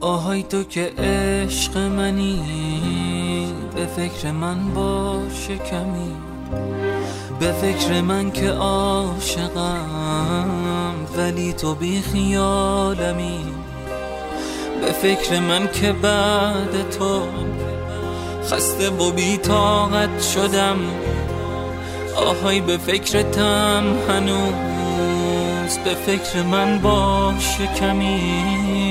آهای تو که عشق منی، به فکر من باش کمی، به فکر من که عاشقم ولی تو بی خیالمی، به فکر من که بعد تو خسته و بی طاقت شدم. آهای به فکرتم هنوز، به فکر من باش کمی.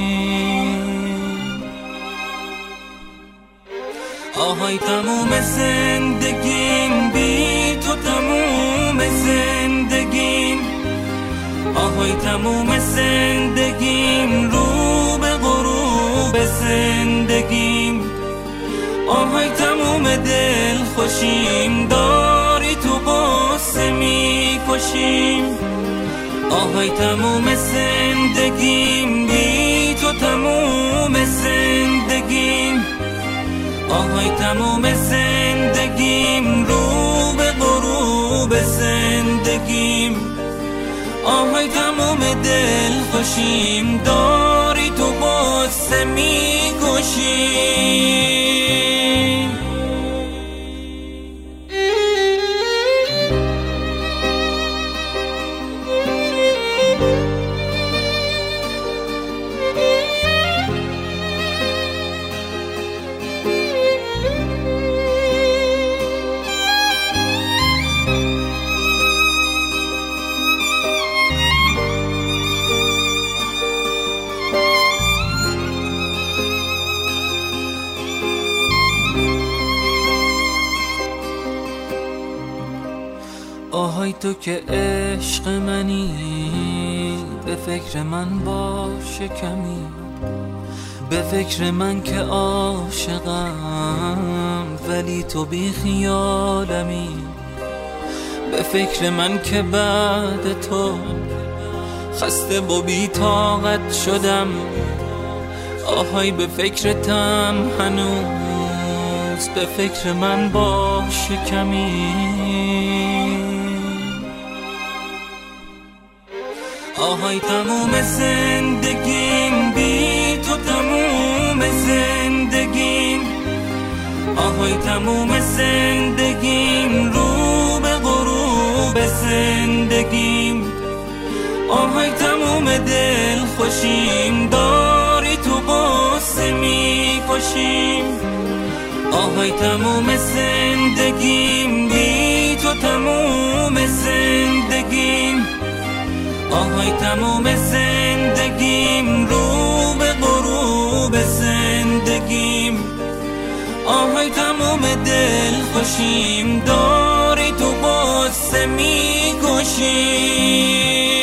آهای تموم زندگیم بی تو، تموم زندگیم. آهای تموم زندگیم رو به غروب زندگیم. آهای تموم دل خوشیم داری تو قصه می کشیم. آهای تموم زندگیم بی تو، تموم زندگیم. آهای تموم زندگیم رو به غروب زندگیم. آهای تموم دل خوشیم داری تو قصه می کشیم. آهای تو که عشق منی، به فکر من باش کمی، به فکر من که عاشقم ولی تو بی خیالمی، به فکر من که بعد تو خسته و بی طاقت شدم. آهای به فکرتم هنوز، به فکر من باش کمی. آهای تموم زندگیم بی تو، تموم زندگیم. آهای تموم زندگیم رو به غروب زندگیم. آهای تموم دل خوشیم داری تو قصه می کشیم. آهای تموم زندگیم بی تو، تموم زندگیم. آهای تموم زندگیم رو به غروب زندگیم. آهای تموم دل خوشیم داری تو قصه می کشیم.